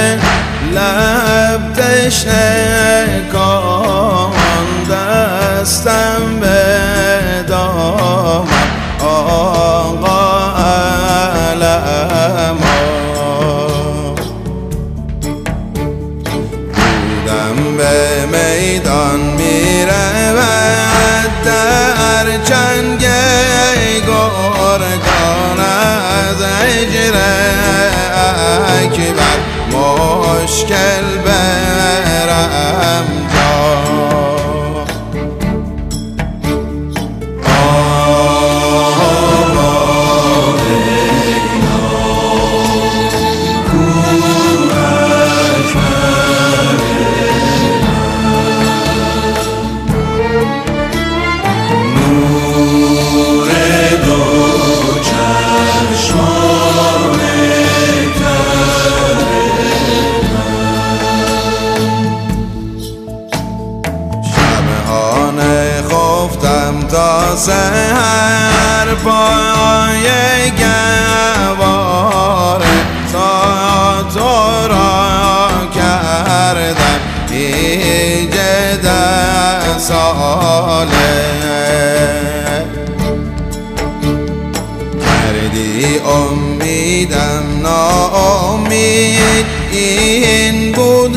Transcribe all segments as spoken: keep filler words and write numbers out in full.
لب تشنه کن دستم به دامن آقا علما بودم به میدان میرود در چنگ گرگان از هجر اکبر مشکل برم جا تا سحر پای گواره تا تو را کردم ایجاد ساله کردی امیدم ناامید این بود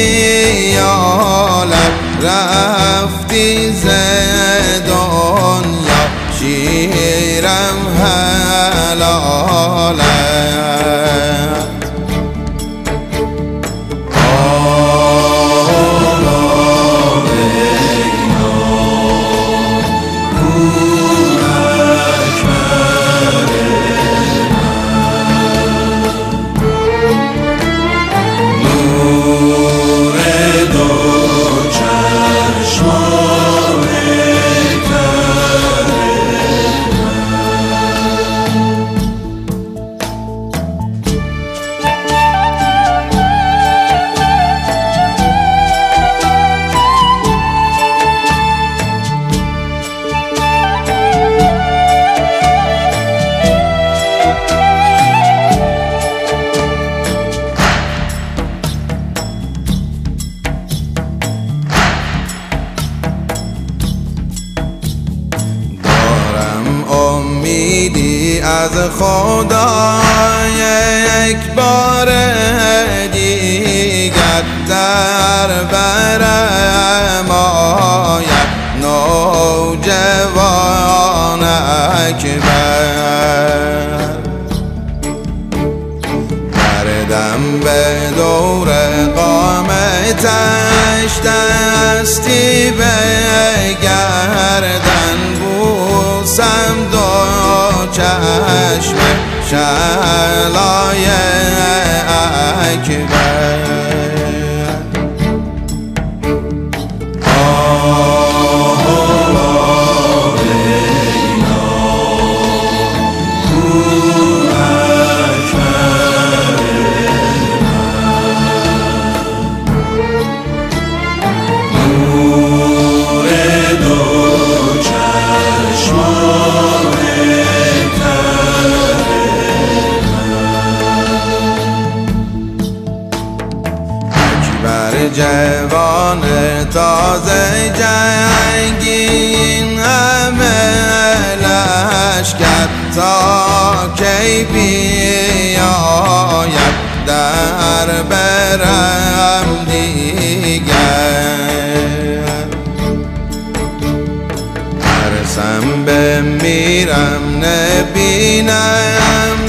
خیالم رفتی ز دنیا شیرم حلالت امیدی از خدا یک بار دیگر در برم آید نوجوان اکبر بردم به دور قامتش دستی بگردن بوسم دو چشم شعلای اکبر جوان تازه جنگین همه لشکر تا کی بیاید در برم دیگر ترسم بمیرم نبینم